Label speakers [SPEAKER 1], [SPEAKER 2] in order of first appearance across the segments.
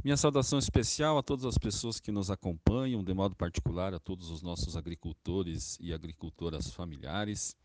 [SPEAKER 1] Minha saudação especial a todas as pessoas que nos acompanham, de modo particular a todos os nossos agricultores e agricultoras familiares.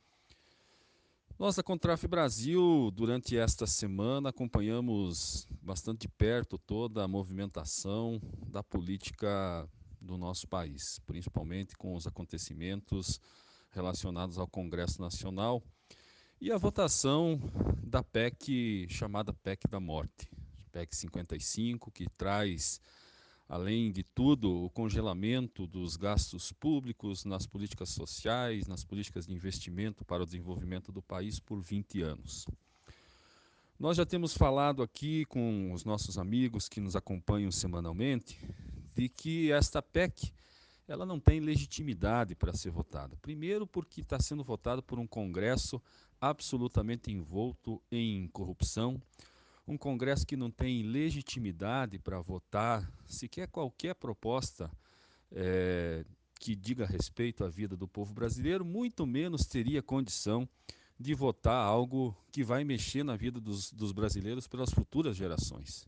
[SPEAKER 1] Nós da Contraf Brasil, durante esta semana, acompanhamos bastante de perto toda a movimentação da política do nosso país, principalmente com os acontecimentos relacionados ao Congresso Nacional e a votação da PEC chamada PEC da Morte, PEC 55, que traz, além de tudo, o congelamento dos gastos públicos nas políticas sociais, nas políticas de investimento para o desenvolvimento do país por 20 anos. Nós já temos falado aqui com os nossos amigos que nos acompanham semanalmente de que esta PEC ela não tem legitimidade para ser votada. Primeiro porque está sendo votada por um Congresso absolutamente envolto em corrupção, um Congresso que não tem legitimidade para votar sequer qualquer proposta eh, que diga respeito à vida do povo brasileiro, muito menos teria condição de votar algo que vai mexer na vida dos brasileiros pelas futuras gerações.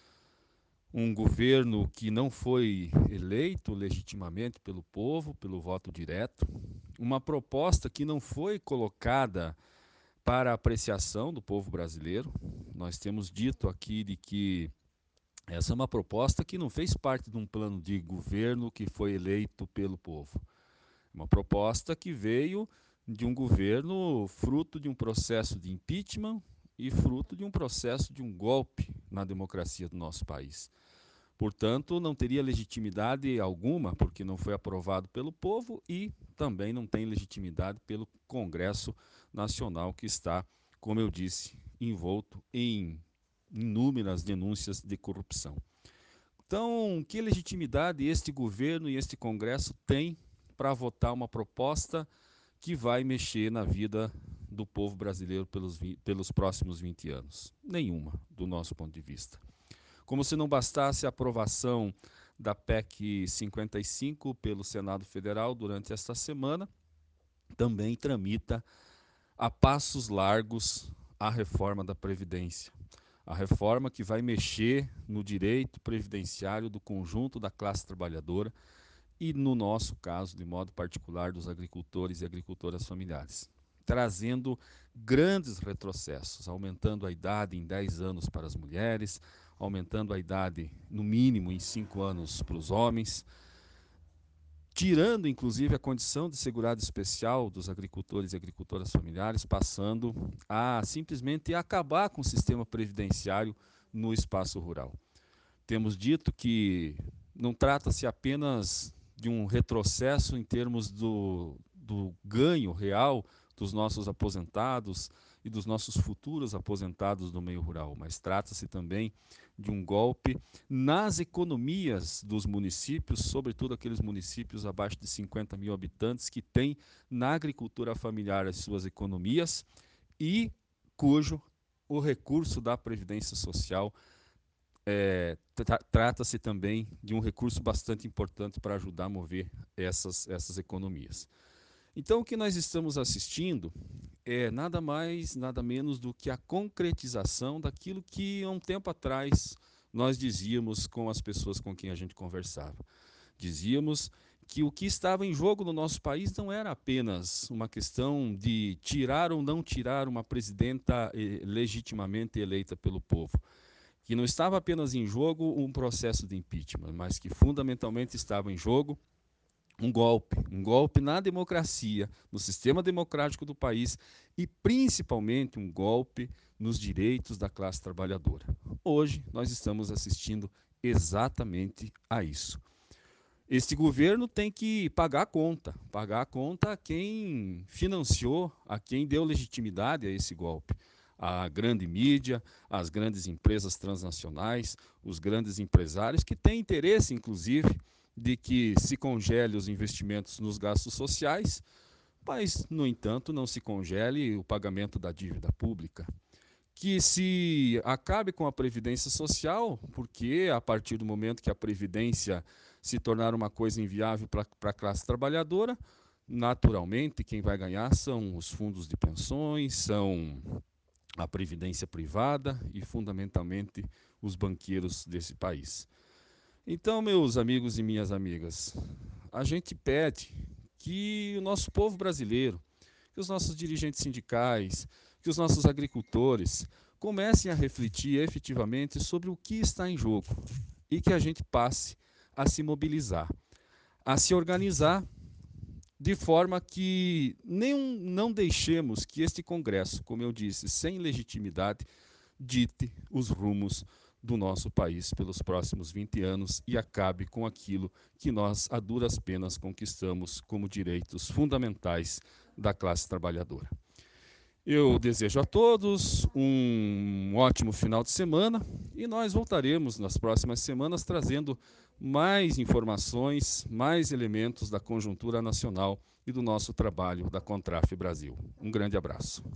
[SPEAKER 1] Um governo que não foi eleito legitimamente pelo povo, pelo voto direto, uma proposta que não foi colocada para apreciação do povo brasileiro. Nós temos dito aqui de que essa é uma proposta que não fez parte de um plano de governo que foi eleito pelo povo. Uma proposta que veio de um governo fruto de um processo de impeachment e fruto de um processo de um golpe na democracia do nosso país. Portanto, não teria legitimidade alguma, porque não foi aprovado pelo povo e também não tem legitimidade pelo Congresso Nacional, que está, como eu disse, envolto em inúmeras denúncias de corrupção. Então, que legitimidade este governo e este Congresso têm para votar uma proposta que vai mexer na vida do povo brasileiro pelos próximos 20 anos? Nenhuma, do nosso ponto de vista. Como se não bastasse a aprovação da PEC 55 pelo Senado Federal durante esta semana, também tramita a passos largos a reforma da Previdência. A reforma que vai mexer no direito previdenciário do conjunto da classe trabalhadora e, no nosso caso, de modo particular, dos agricultores e agricultoras familiares, trazendo grandes retrocessos, aumentando a idade em 10 anos para as mulheres, aumentando a idade, no mínimo, em 5 anos para os homens, tirando, inclusive, a condição de segurado especial dos agricultores e agricultoras familiares, passando a simplesmente acabar com o sistema previdenciário no espaço rural. Temos dito que não trata-se apenas de um retrocesso em termos do ganho real dos nossos aposentados e dos nossos futuros aposentados do meio rural, mas trata-se também de um golpe nas economias dos municípios, sobretudo aqueles municípios abaixo de 50 mil habitantes que têm na agricultura familiar as suas economias e cujo o recurso da Previdência Social trata-se também de um recurso bastante importante para ajudar a mover essas economias. Então, o que nós estamos assistindo é nada mais, nada menos do que a concretização daquilo que há um tempo atrás nós dizíamos com as pessoas com quem a gente conversava. Dizíamos que o que estava em jogo no nosso país não era apenas uma questão de tirar ou não tirar uma presidenta legitimamente eleita pelo povo, que não estava apenas em jogo um processo de impeachment, mas que fundamentalmente estava em jogo um golpe na democracia, no sistema democrático do país e principalmente um golpe nos direitos da classe trabalhadora. Hoje nós estamos assistindo exatamente a isso. Este governo tem que pagar a conta a quem financiou, a quem deu legitimidade a esse golpe. A grande mídia, as grandes empresas transnacionais, os grandes empresários que têm interesse, inclusive, de que se congele os investimentos nos gastos sociais, mas, no entanto, não se congele o pagamento da dívida pública. Que se acabe com a Previdência Social, porque a partir do momento que a Previdência se tornar uma coisa inviável para a classe trabalhadora, naturalmente quem vai ganhar são os fundos de pensões, são a previdência privada e, fundamentalmente, os banqueiros desse país. Então, meus amigos e minhas amigas, a gente pede que o nosso povo brasileiro, que os nossos dirigentes sindicais, que os nossos agricultores comecem a refletir efetivamente sobre o que está em jogo e que a gente passe a se mobilizar, a se organizar de forma que não deixemos que este Congresso, como eu disse, sem legitimidade, dite os rumos do nosso país pelos próximos 20 anos e acabe com aquilo que nós, a duras penas, conquistamos como direitos fundamentais da classe trabalhadora. Eu desejo a todos um ótimo final de semana e nós voltaremos nas próximas semanas trazendo mais informações, mais elementos da conjuntura nacional e do nosso trabalho da Contraf Brasil. Um grande abraço.